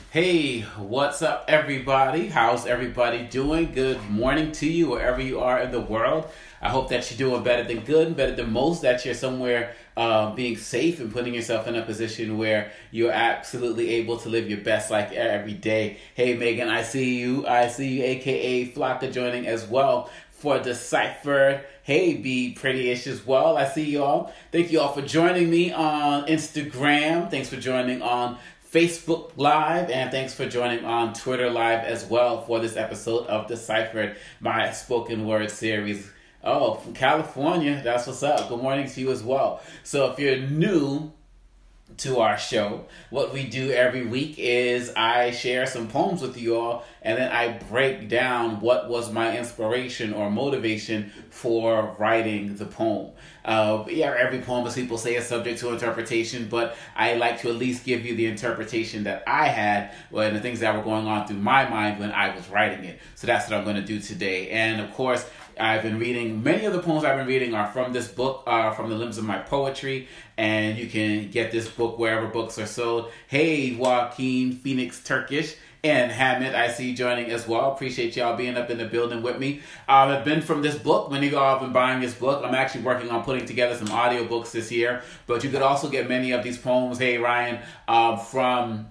Hey, what's up, everybody? How's everybody doing? Good morning to you, wherever you are in the world. I hope that you're doing better than good and better than most, that you're somewhere being safe and putting yourself in a position where you're absolutely able to live your best life every day. Hey, Megan, I see you, aka Flocka, joining as well for Decipher. Hey, Be Prettyish as well. I see you all. Thank you all for joining me on Instagram. Thanks for joining on Facebook Live, and thanks for joining on Twitter Live as well for this episode of Deciphered, my spoken word series. Oh, from California, that's what's up. Good morning to you as well. So if you're new to our show, what we do every week is I share some poems with you all, and then I break down what was my inspiration or motivation for writing the poem. Every poem, as people say, is subject to interpretation, but I like to at least give you the interpretation that I had and the things that were going on through my mind when I was writing it. So that's what I'm going to do today. And of course, I've been reading, many of the poems I've been reading are from this book, From the Limbs of My Poetry, and you can get this book wherever books are sold. Hey, Joaquin, Phoenix Turkish, and Hamid, I see you joining as well. Appreciate y'all being up in the building with me. I've been from this book. Many of y'all have been buying this book. I'm actually working on putting together some audiobooks this year, but you could also get many of these poems, hey Ryan, from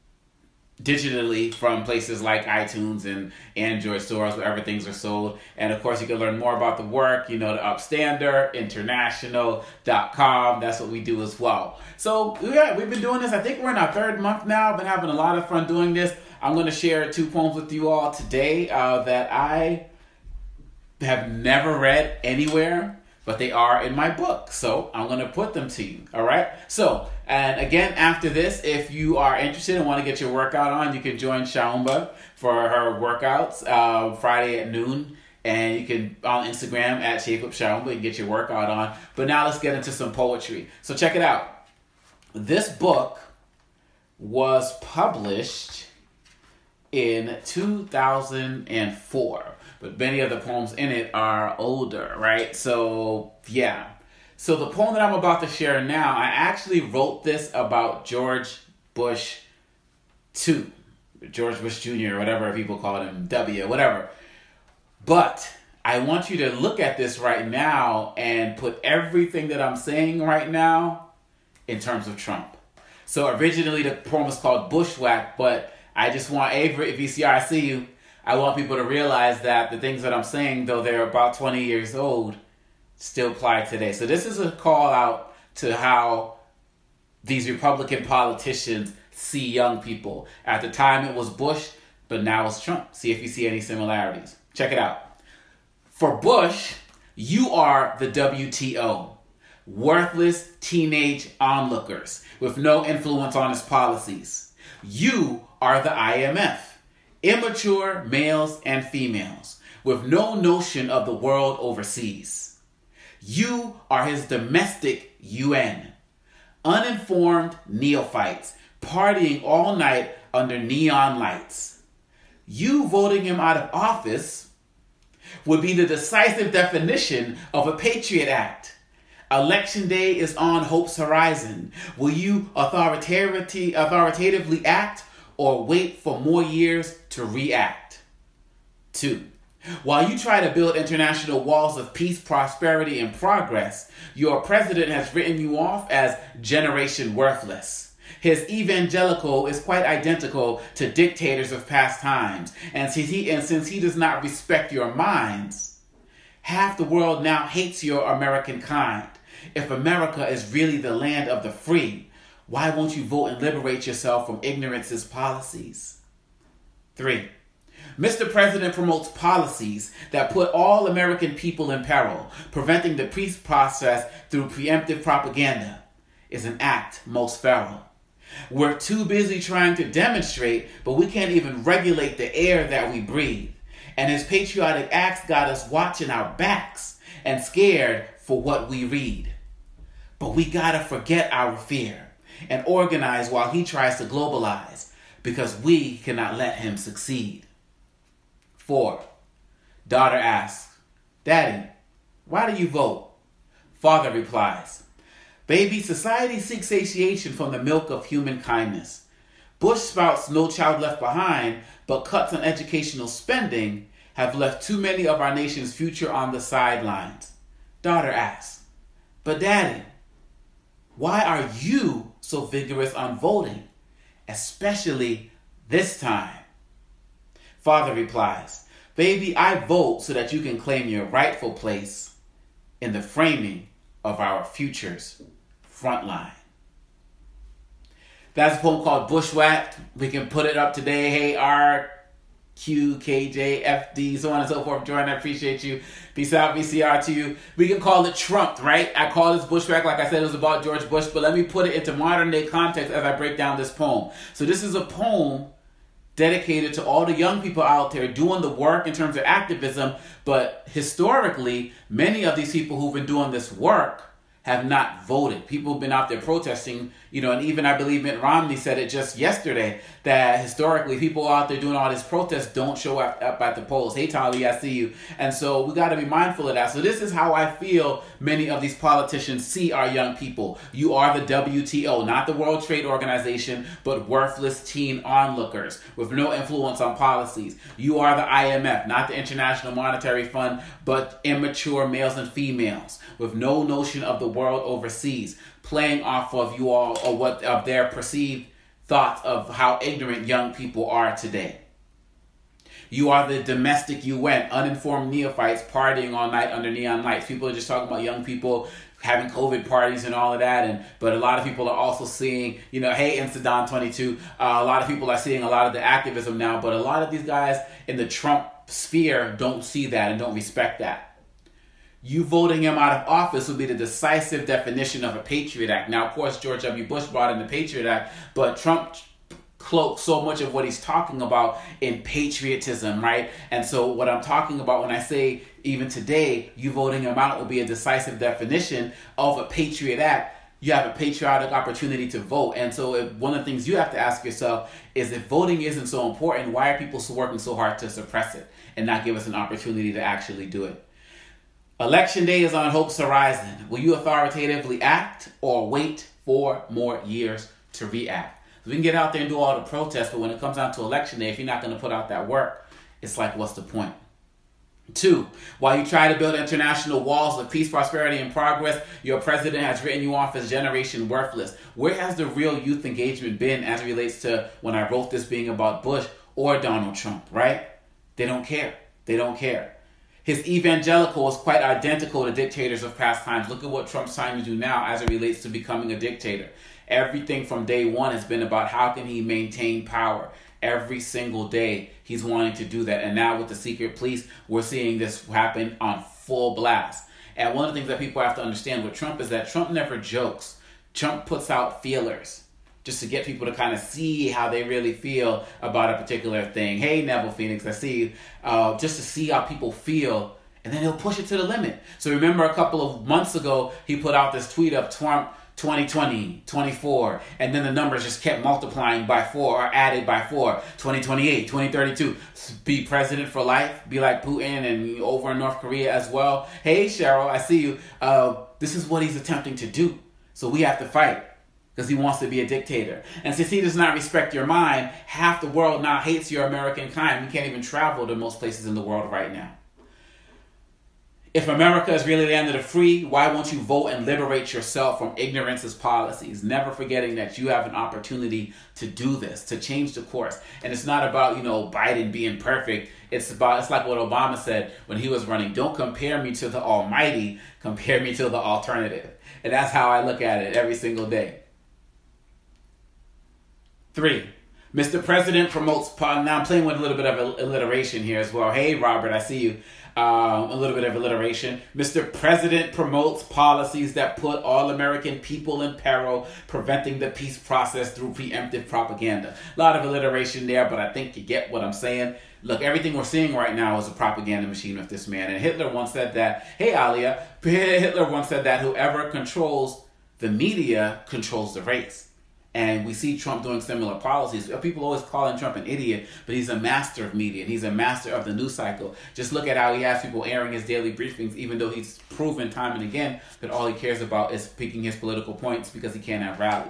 digitally from places like iTunes and Android stores, wherever things are sold. And of course, you can learn more about the work, the Upstander, international.com. That's what we do as well. So yeah, we've been doing this. I think we're in our third month now. I've been having a lot of fun doing this. I'm going to share two poems with you all today that I have never read anywhere, but they are in my book. So I'm going to put them to you. All right. So, and again, after this, if you are interested and want to get your workout on, you can join Shaumba for her workouts Friday at noon. And you can, on Instagram at ShapeUpShaumba, and get your workout on. But now let's get into some poetry. So check it out. This book was published in 2004. But many of the poems in it are older, right? So, yeah. So the poem that I'm about to share now, I actually wrote this about George Bush II. George Bush Jr., or whatever people call him, W, whatever. But I want you to look at this right now and put everything that I'm saying right now in terms of Trump. So originally the poem was called Bushwhack, but I just want Avery, VCR, I see you. I want people to realize that the things that I'm saying, though they're about 20 years old, still apply today. So this is a call out to how these Republican politicians see young people. At the time it was Bush, but now it's Trump. See if you see any similarities. Check it out. For Bush, you are the WTO. Worthless teenage onlookers with no influence on his policies. You are the IMF. Immature males and females with no notion of the world overseas. You are his domestic UN. Uninformed neophytes partying all night under neon lights. You voting him out of office would be the decisive definition of a Patriot Act. Election day is on hope's horizon. Will you authoritatively act or wait for more years to react? 2. While you try to build international walls of peace, prosperity, and progress, your president has written you off as generation worthless. His evangelical is quite identical to dictators of past times, and since he does not respect your minds, half the world now hates your American kind. If America is really the land of the free, why won't you vote and liberate yourself from ignorance's policies? 3. Mr. President promotes policies that put all American people in peril. Preventing the peace process through preemptive propaganda is an act most feral. We're too busy trying to demonstrate, but we can't even regulate the air that we breathe. And his patriotic acts got us watching our backs and scared for what we read. But we gotta forget our fear and organize while he tries to globalize, because we cannot let him succeed. 4. Daughter asks, Daddy, why do you vote? Father replies, Baby, society seeks satiation from the milk of human kindness. Bush spouts No Child Left Behind, but cuts on educational spending have left too many of our nation's future on the sidelines. Daughter asks, but Daddy, why are you so vigorous on voting, especially this time? Father replies, baby, I vote so that you can claim your rightful place in the framing of our future's frontline. That's a poem called Bushwhacked. We can put it up today. Hey, RQKJFD, so on and so forth. Jordan, I appreciate you. Peace out, VCR to you. We can call it trumped, right? I call this Bushwhack, like I said, it was about George Bush, but let me put it into modern day context as I break down this poem. So this is a poem dedicated to all the young people out there doing the work in terms of activism, but historically, many of these people who've been doing this work have not voted. People have been out there protesting, and even I believe Mitt Romney said it just yesterday that historically people out there doing all this protest don't show up at the polls. Hey, Tali, I see you. And so we got to be mindful of that. So this is how I feel many of these politicians see our young people. You are the WTO, not the World Trade Organization, but worthless teen onlookers with no influence on policies. You are the IMF, not the International Monetary Fund, but immature males and females with no notion of the world overseas, playing off of you all or what of their perceived thoughts of how ignorant young people are today. You are the domestic UN, uninformed neophytes partying all night under neon lights. People are just talking about young people having COVID parties and all of that, but a lot of people are also seeing, hey, Incident 22, a lot of people are seeing a lot of the activism now, but a lot of these guys in the Trump sphere don't see that and don't respect that. You voting him out of office would be the decisive definition of a Patriot Act. Now, of course, George W. Bush brought in the Patriot Act, but Trump cloaks so much of what he's talking about in patriotism, right? And so what I'm talking about when I say even today, you voting him out will be a decisive definition of a Patriot Act. You have a patriotic opportunity to vote. And so one of the things you have to ask yourself is, if voting isn't so important, why are people working so hard to suppress it and not give us an opportunity to actually do it? Election day is on Hope's horizon. Will you authoritatively act or wait 4 more years to react? So we can get out there and do all the protests, but when it comes down to election day, if you're not going to put out that work, it's like, what's the point? 2, while you try to build international walls of peace, prosperity, and progress, your president has written you off as generation worthless. Where has the real youth engagement been as it relates to when I wrote this being about Bush or Donald Trump, right? They don't care. They don't care. His evangelical is quite identical to dictators of past times. Look at what Trump's trying to do now as it relates to becoming a dictator. Everything from day one has been about how can he maintain power. Every single day he's wanting to do that. And now with the secret police, we're seeing this happen on full blast. And one of the things that people have to understand with Trump is that Trump never jokes. Trump puts out feelers just to get people to kind of see how they really feel about a particular thing. Hey, Neville Phoenix, I see you. Just to see how people feel, and then he'll push it to the limit. So remember a couple of months ago, he put out this tweet of Trump 2020, 24, and then the numbers just kept multiplying by 4 or added by 4, 2028, 2032. Be president for life, be like Putin and over in North Korea as well. Hey, Cheryl, I see you. This is what he's attempting to do. So we have to fight, because he wants to be a dictator. And since he does not respect your mind, half the world now hates your American kind. We can't even travel to most places in the world right now. If America is really the land of the free, why won't you vote and liberate yourself from ignorance's policies? Never forgetting that you have an opportunity to do this, to change the course. And it's not about, Biden being perfect. It's like what Obama said when he was running. Don't compare me to the almighty, compare me to the alternative. And that's how I look at it every single day. 3, Mr. President promotes... Now I'm playing with a little bit of alliteration here as well. Hey, Robert, I see you. A little bit of alliteration. Mr. President promotes policies that put all American people in peril, preventing the peace process through preemptive propaganda. A lot of alliteration there, but I think you get what I'm saying. Look, everything we're seeing right now is a propaganda machine with this man. And Hitler once said that, hey, Alia, Hitler once said that whoever controls the media controls the race. And we see Trump doing similar policies. People always calling Trump an idiot, but he's a master of media, and he's a master of the news cycle. Just look at how he has people airing his daily briefings, even though he's proven time and again that all he cares about is picking his political points because he can't have rallies.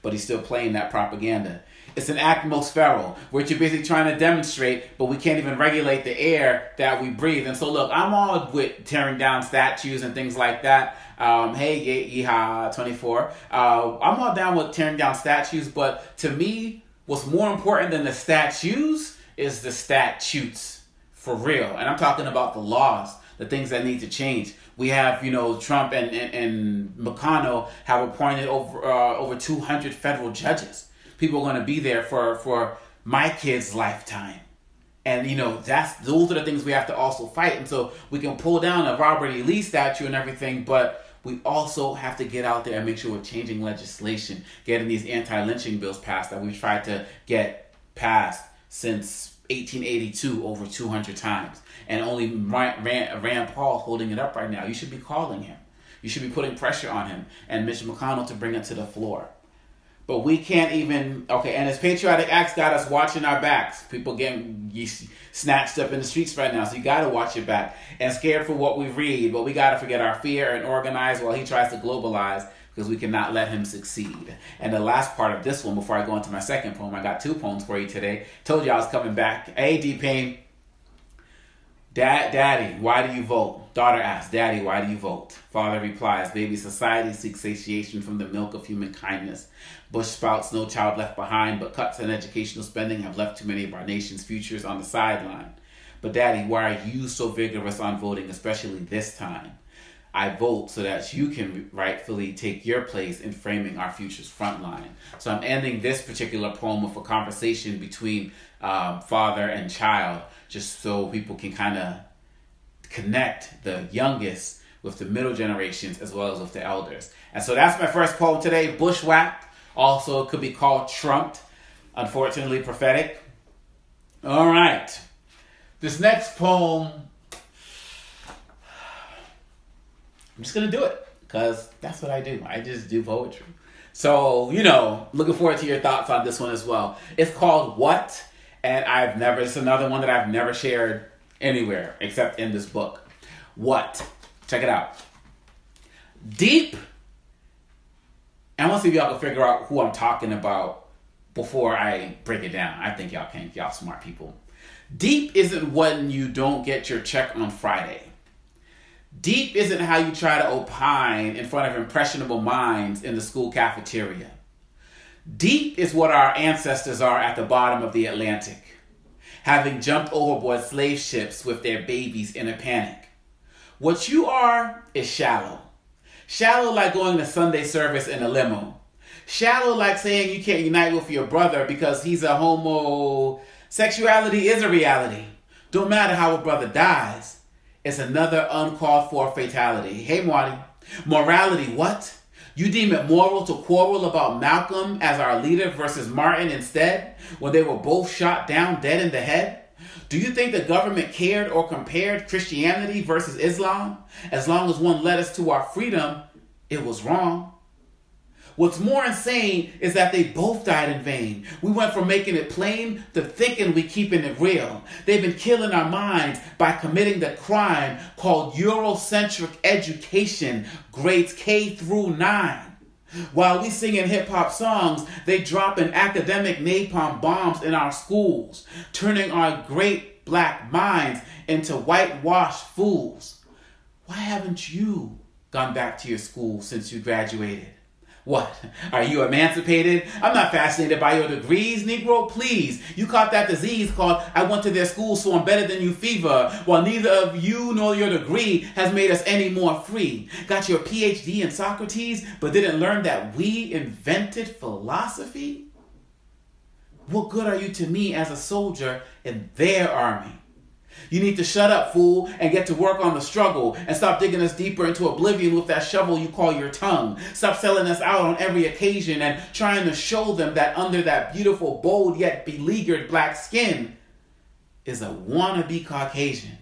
but he's still playing that propaganda. It's an act feral, which you're basically trying to demonstrate, but we can't even regulate the air that we breathe. And so, look, I'm all with tearing down statues and things like that. Hey, Yeehaw 24. I'm all down with tearing down statues, but to me, what's more important than the statues is the statutes, for real. And I'm talking about the laws, the things that need to change. We have, Trump and McConnell have appointed over 200 federal judges. People are going to be there for my kid's lifetime. And, those are the things we have to also fight. And so we can pull down a Robert E. Lee statue and everything, but we also have to get out there and make sure we're changing legislation, getting these anti-lynching bills passed that we've tried to get passed since 1882 over 200 times. And only Rand Paul holding it up right now. You should be calling him. You should be putting pressure on him and Mitch McConnell to bring it to the floor. But we can't even, and his patriotic acts got us watching our backs. People getting snatched up in the streets right now, so you got to watch your back. And scared for what we read, but we got to forget our fear and organize while he tries to globalize, because we cannot let him succeed. And the last part of this one, before I go into my second poem, I got 2 poems for you today. Told you I was coming back. Hey, D-Pain. Daddy, why do you vote? Daughter asks, Daddy, why do you vote? Father replies, baby, society seeks satiation from the milk of human kindness. Bush spouts, no child left behind, but cuts in educational spending have left too many of our nation's futures on the sideline. But Daddy, why are you so vigorous on voting, especially this time? I vote so that you can rightfully take your place in framing our future's front line. So I'm ending this particular poem with a conversation between father and child, just so people can kind of connect the youngest with the middle generations as well as with the elders. And so that's my first poem today, Bushwhacked. Also, it could be called Trumped. Unfortunately, prophetic. All right. This next poem, I'm just going to do it because that's what I do. I just do poetry. So, looking forward to your thoughts on this one as well. It's called What? And it's another one that I've never shared anywhere except in this book. What? Check it out. Deep. And I want to see if y'all can figure out who I'm talking about before I break it down. I think y'all can. Y'all smart people. Deep isn't when you don't get your check on Friday. Deep isn't how you try to opine in front of impressionable minds in the school cafeteria. Deep is what our ancestors are at the bottom of the Atlantic, having jumped overboard slave ships with their babies in a panic. What you are is shallow. Shallow like going to Sunday service in a limo. Shallow like saying you can't unite with your brother because he's a homo. Sexuality is a reality. Don't matter how a brother dies. It's another uncalled for fatality. Hey, Marty. Morality, what? You deem it moral to quarrel about Malcolm as our leader versus Martin instead, when they were both shot down dead in the head? Do you think the government cared or compared Christianity versus Islam? As long as one led us to our freedom, it was wrong. What's more insane is that they both died in vain. We went from making it plain to thinking we keeping it real. They've been killing our minds by committing the crime called Eurocentric education, grades K through 9. While we singing hip-hop songs, they dropping academic napalm bombs in our schools, turning our great black minds into whitewashed fools. Why haven't you gone back to your school since you graduated? What? Are you emancipated? I'm not fascinated by your degrees, Negro. Please. You caught that disease called I went to their school so I'm better than you fever, while neither of you nor your degree has made us any more free. Got your PhD in Socrates, but didn't learn that we invented philosophy? What good are you to me as a soldier in their army? You need to shut up, fool, and get to work on the struggle and stop digging us deeper into oblivion with that shovel you call your tongue. Stop selling us out on every occasion and trying to show them that under that beautiful, bold, yet beleaguered black skin is a wannabe Caucasian.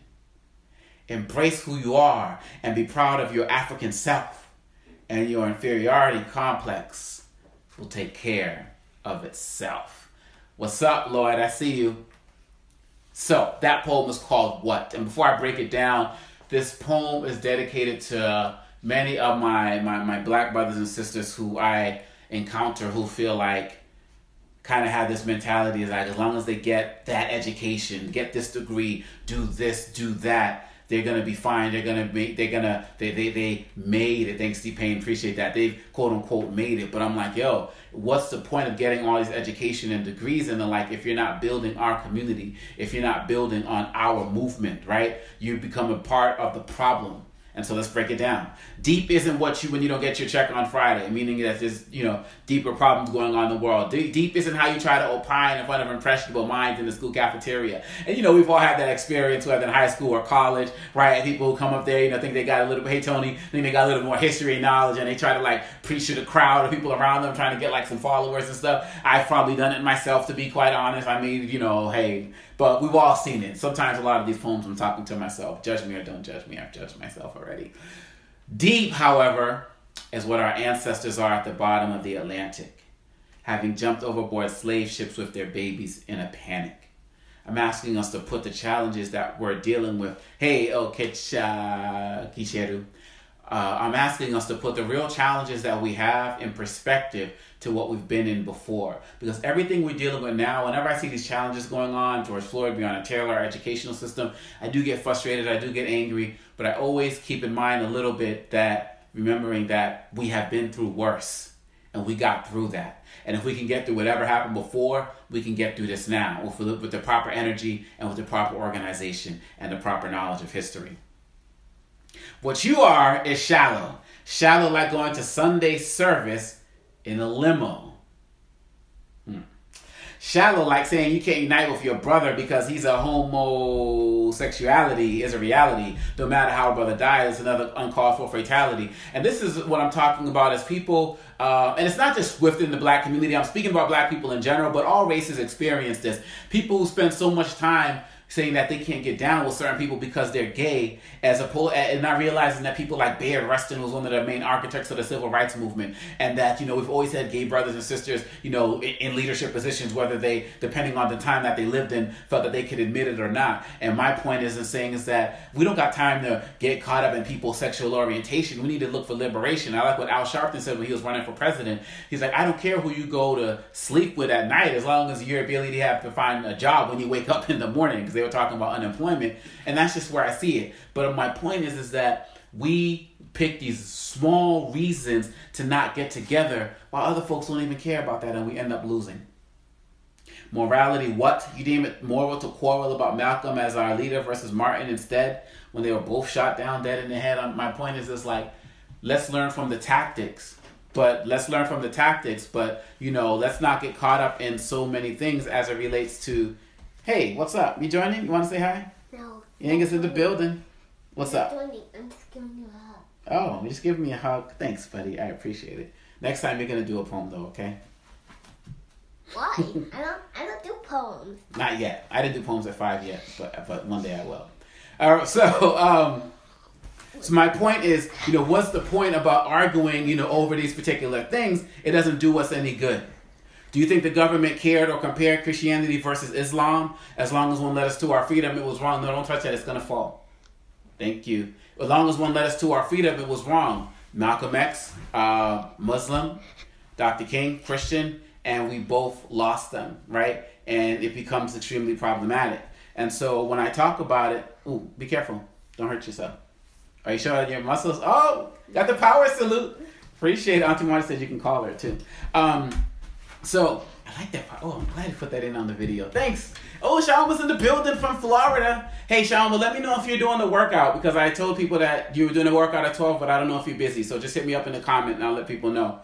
Embrace who you are and be proud of your African self, and your inferiority complex will take care of itself. What's up, Lloyd? I see you. So, that poem is called What? And before I break it down, this poem is dedicated to many of my black brothers and sisters who I encounter who feel like, kind of have this mentality is like, as long as they get that education, get this degree, do this, do that, they're gonna be fine. They made it. Thanks, T-Pain, appreciate that. They've quote unquote made it. But I'm like, yo, what's the point of getting all these education and degrees and like if you're not building our community, if you're not building on our movement, right? You become a part of the problem. And so let's break it down. Deep isn't what you when you don't get your check on Friday, meaning that there's deeper problems going on in the world. Deep isn't how you try to opine in front of impressionable minds in the school cafeteria. And we've all had that experience, whether in high school or college, right? People who come up there, think they got a little bit, hey Tony, think they got a little more history and knowledge, and they try to like preach to the crowd of people around them, trying to get like some followers and stuff. I've probably done it myself, to be quite honest. I mean, hey. But we've all seen it. Sometimes a lot of these poems I'm talking to myself. Judge me or don't judge me. I've judged myself already. Deep, however, is what our ancestors are at the bottom of the Atlantic, having jumped overboard slave ships with their babies in a panic. I'm asking us to put the challenges that we're dealing with. Hey, Kisheru. I'm asking us to put the real challenges that we have in perspective to what we've been in before. Because everything we're dealing with now, whenever I see these challenges going on, George Floyd, Breonna Taylor, our educational system, I do get frustrated, I do get angry, but I always keep in mind a little bit that, remembering that we have been through worse, and we got through that. And if we can get through whatever happened before, we can get through this now with the proper energy and with the proper organization and the proper knowledge of history. What you are is shallow. Shallow like going to Sunday service in a limo. Shallow like saying you can't unite with your brother because he's a homosexuality is a reality. No matter how a brother dies, it's another uncalled for fatality. And this is what I'm talking about as people, and it's not just within the black community. I'm speaking about black people in general, but all races experience this. People who spend so much time saying that they can't get down with certain people because they're gay, as opposed and not realizing that people like Bayard Rustin was one of the main architects of the civil rights movement, and that we've always had gay brothers and sisters in leadership positions, whether they, depending on the time that they lived in, felt that they could admit it or not. And my point is that we don't got time to get caught up in people's sexual orientation. We need to look for liberation. I like what Al Sharpton said when he was running for president. He's like, I don't care who you go to sleep with at night, as long as your ability to have to find a job when you wake up in the morning, because they were talking about unemployment, and that's just where I see it. But my point is that we pick these small reasons to not get together while other folks don't even care about that, and we end up losing. Morality, what? You deem it moral to quarrel about Malcolm as our leader versus Martin instead, when they were both shot down dead in the head? My point is let's learn from the tactics. But let's not get caught up in so many things as it relates to, hey, what's up? You joining? You want to say hi? No. You ain't in the building. What's up? I'm just giving you a hug. Oh, you just give me a hug. Thanks, buddy. I appreciate it. Next time you're going to do a poem, though, okay? Why? I don't do poems. Not yet. I didn't do poems at 5 yet, but one day I will. All right, so my point is, what's the point about arguing, over these particular things? It doesn't do us any good. Do you think the government cared or compared Christianity versus Islam? As long as one led us to our freedom, it was wrong. No, don't touch that. It's going to fall. Thank you. As long as one led us to our freedom, it was wrong. Malcolm X, Muslim, Dr. King, Christian, and we both lost them, right? And it becomes extremely problematic. And so when I talk about it, be careful. Don't hurt yourself. Are you showing your muscles? Oh, got the power salute. Appreciate it. Auntie Marta said you can call her too. So, I like that part. Oh, I'm glad you put that in on the video. Thanks. Oh, Sean was in the building from Florida. Hey, Sean, well, let me know if you're doing the workout, because I told people that you were doing the workout at 12, but I don't know if you're busy. So just hit me up in the comment and I'll let people know.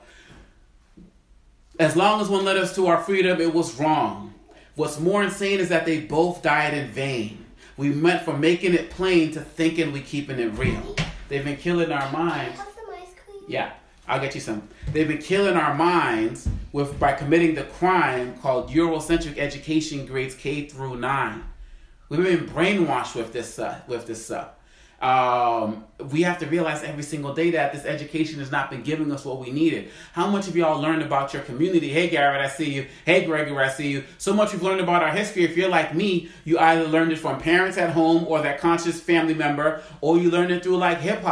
As long as one led us to our freedom, it was wrong. What's more insane is that they both died in vain. We went from making it plain to thinking we keeping it real. They've been killing our minds. Can I have some ice cream? Yeah. I'll get you some. They've been killing our minds by committing the crime called Eurocentric education grades K through 9. We've been brainwashed with this stuff. We have to realize every single day that this education has not been giving us what we needed. How much of y'all learned about your community? Hey, Garrett, I see you. Hey, Gregory, I see you. So much we've learned about our history. If you're like me, you either learned it from parents at home or that conscious family member, or you learned it through like hip hop.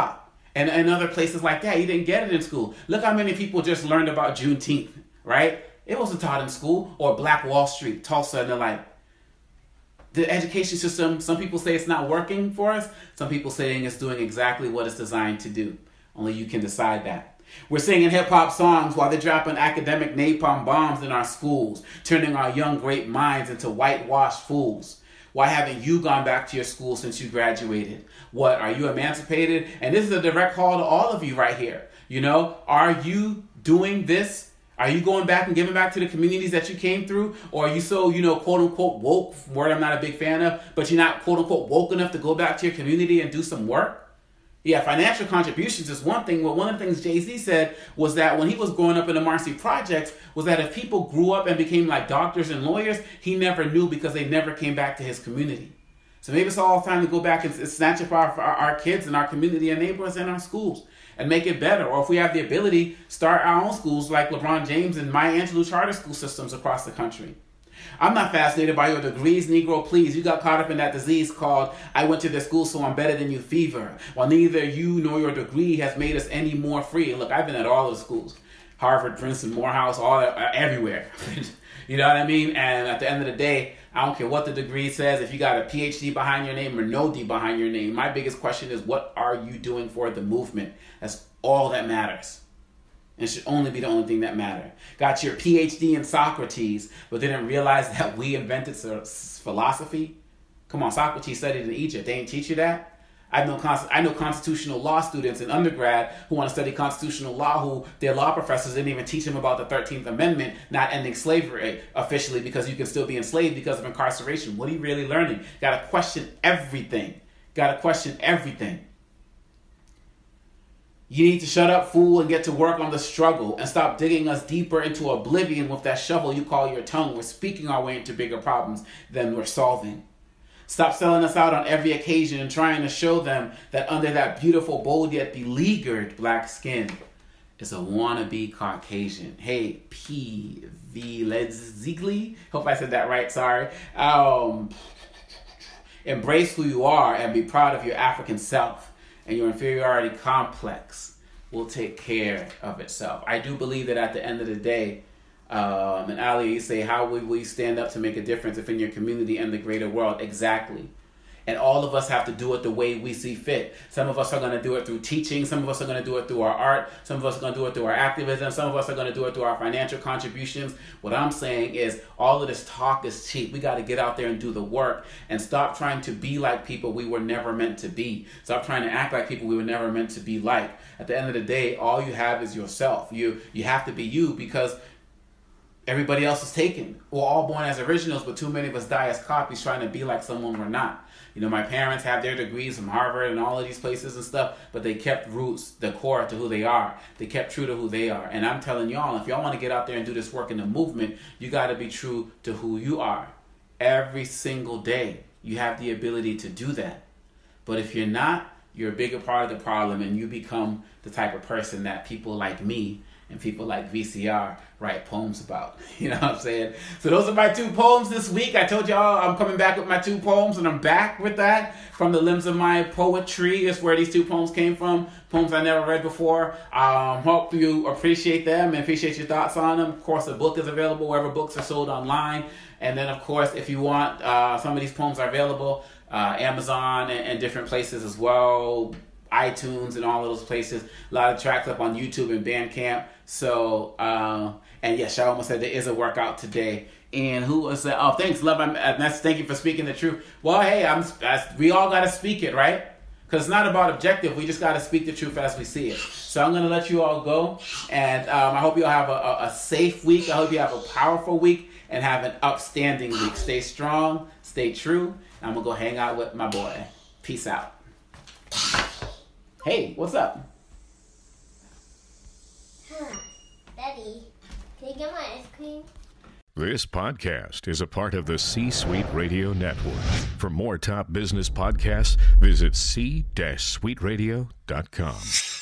And other places like that, you didn't get it in school. Look how many people just learned about Juneteenth, right? It wasn't taught in school. Or Black Wall Street, Tulsa, and the like. The education system, some people say it's not working for us. Some people saying it's doing exactly what it's designed to do. Only you can decide that. We're singing hip-hop songs while they're dropping academic napalm bombs in our schools, turning our young great minds into whitewashed fools. Why haven't you gone back to your school since you graduated? What, are you emancipated? And this is a direct call to all of you right here. Are you doing this? Are you going back and giving back to the communities that you came through? Or are you so, quote unquote woke, word I'm not a big fan of, but you're not quote unquote woke enough to go back to your community and do some work? Yeah, financial contributions is one thing. But one of the things Jay-Z said was that when he was growing up in the Marcy Projects was that if people grew up and became like doctors and lawyers, he never knew because they never came back to his community. So maybe it's all time to go back and snatch up our kids and our community and neighbors and our schools and make it better. Or if we have the ability, start our own schools like LeBron James and Maya Angelou charter school systems across the country. I'm not fascinated by your degrees, Negro, please. You got caught up in that disease called I went to the school so I'm better than you fever. While neither you nor your degree has made us any more free. Look, I've been at all the schools. Harvard, Princeton, Morehouse, everywhere. You know what I mean? And at the end of the day, I don't care what the degree says. If you got a PhD behind your name or no D behind your name, my biggest question is, what are you doing for the movement? That's all that matters. And it should only be the only thing that matters. Got your PhD in Socrates, but didn't realize that we invented philosophy? Come on, Socrates studied in Egypt. They didn't teach you that? I know constitutional law students in undergrad who want to study constitutional law who their law professors didn't even teach them about the 13th Amendment not ending slavery officially because you can still be enslaved because of incarceration. What are you really learning? Got to question everything. You need to shut up, fool, and get to work on the struggle and stop digging us deeper into oblivion with that shovel you call your tongue. We're speaking our way into bigger problems than we're solving. Stop selling us out on every occasion and trying to show them that under that beautiful, bold yet beleaguered black skin is a wannabe Caucasian. Hey, P.V. Ledzigli. Hope I said that right, sorry. Embrace who you are and be proud of your African self, and your inferiority complex will take care of itself. I do believe that at the end of the day, and Ali, you say, how will you stand up to make a difference if in your community and the greater world? Exactly. And all of us have to do it the way we see fit. Some of us are going to do it through teaching. Some of us are going to do it through our art. Some of us are going to do it through our activism. Some of us are going to do it through our financial contributions. What I'm saying is all of this talk is cheap. We got to get out there and do the work and stop trying to be like people we were never meant to be. Stop trying to act like people we were never meant to be like. At the end of the day, all you have is yourself. You have to be you because everybody else is taken. We're all born as originals, but too many of us die as copies trying to be like someone we're not. My parents have their degrees from Harvard and all of these places and stuff, but they kept roots, the core to who they are. They kept true to who they are. And I'm telling y'all, if y'all want to get out there and do this work in the movement, you got to be true to who you are. Every single day, you have the ability to do that. But if you're not, you're a bigger part of the problem, and you become the type of person that people like me and people like VCR write poems about. You know what I'm saying? So those are my 2 poems this week. I told y'all I'm coming back with my 2 poems, and I'm back with that. From the limbs of my poetry is where these 2 poems came from. Poems I never read before. Hope you appreciate them and appreciate your thoughts on them. Of course, the book is available wherever books are sold online. And then, of course, if you want, some of these poems are available. Amazon and different places as well. iTunes and all of those places. A lot of tracks up on YouTube and Bandcamp. So, and yes, I almost said there is a workout today. And who was that? Oh, thanks, love. Thank you for speaking the truth. Well, hey, we all got to speak it, right? Because it's not about objective. We just got to speak the truth as we see it. So I'm going to let you all go. And I hope you all have a safe week. I hope you have a powerful week and have an upstanding week. Stay strong. Stay true. I'm going to go hang out with my boy. Peace out. Hey, what's up? Daddy, can you get my ice cream? This podcast is a part of the C-Suite Radio Network. For more top business podcasts, visit c-suiteradio.com.